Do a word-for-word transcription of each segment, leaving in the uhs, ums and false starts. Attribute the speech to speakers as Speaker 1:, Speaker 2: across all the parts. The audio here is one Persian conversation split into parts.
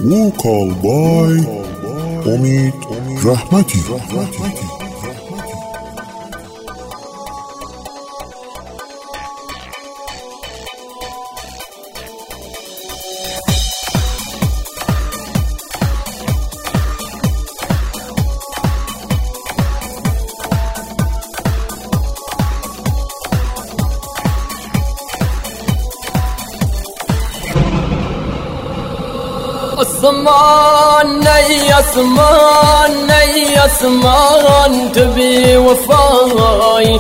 Speaker 1: وکال بای امید رحمتی.
Speaker 2: أسمان يا أسمان يا أسمان تبي وفاي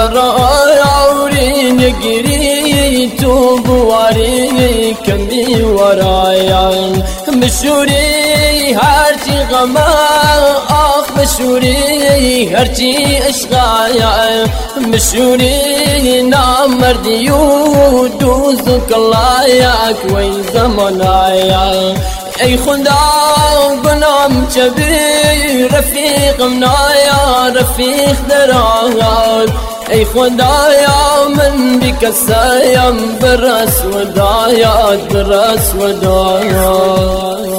Speaker 2: راعي نقري توبواري كمي ورايا مشوري هرشي غما آخ مشوري هرشي اشغايا مشوري نامردي ودوزك الله يا كوي زمنايا ای خدا گنام چبی رفیق منایا رفیق درآمد ای خدایا من بکسایم برس ودایات برس ودایات.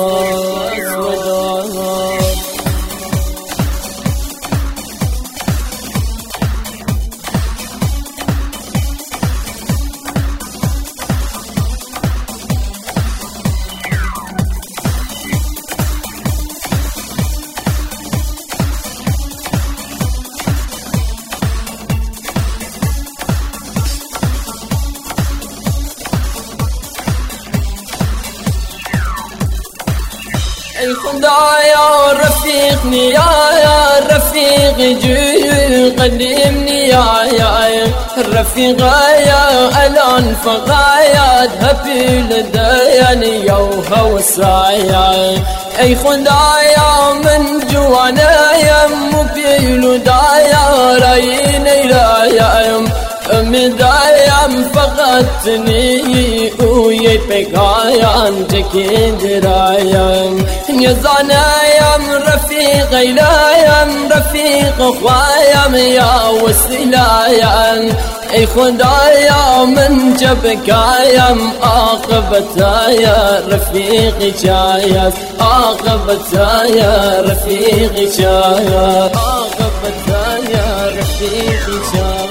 Speaker 2: ای خدایا رفیقنی یا رفیق جو قدیمنی یا رفیقایا الان فقایات هپیل دیانی یو هوسایا ای خدایا من جوانایم مپیل دایا راینی رایم مدایم فقطنی اوی پکایان تکین درایم نزانایم رفیق ایلایم رفیق خوایم یا وسیلایم ای خدایا من جبکایم عاقبتایا رفیق چایا عاقبتایا رفیق چایا عاقبتایا رفیق چایا.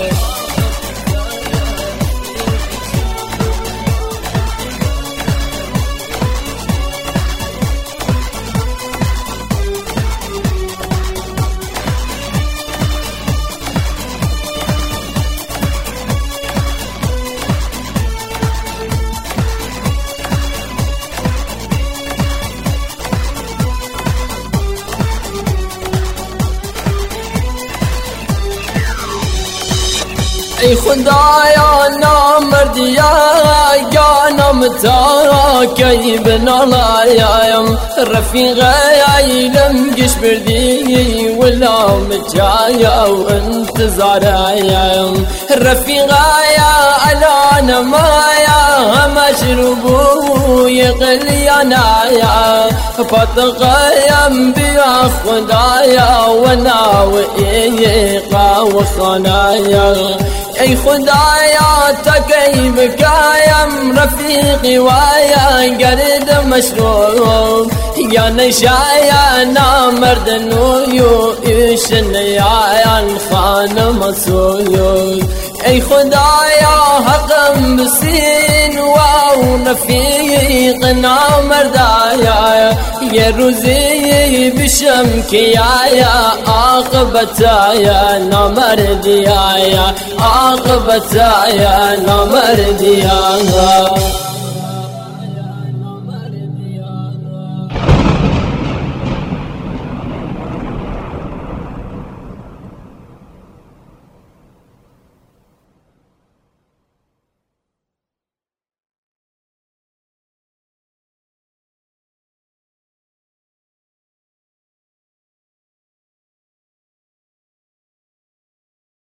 Speaker 2: ای خدایا نامردیا یا نامتا کی بنالایم رفیق ایلم گش بردی ولا مجایا و انتظارایم رفیق یا الان مایا مشروبو یقلیانایا فتقایم بیا خدایا و ناوئیقا و خانایا ای خدایا تکی بکایم رفیقی وایا گرد مشروب یا نشایا نامرد نویو ایشن یا خانم سویو ای خدایا حقم بسین واو رفیق نامردایا یه روزی بشم کیایا عاقبتایا نامردیایا عاقبتایا نامردیایا.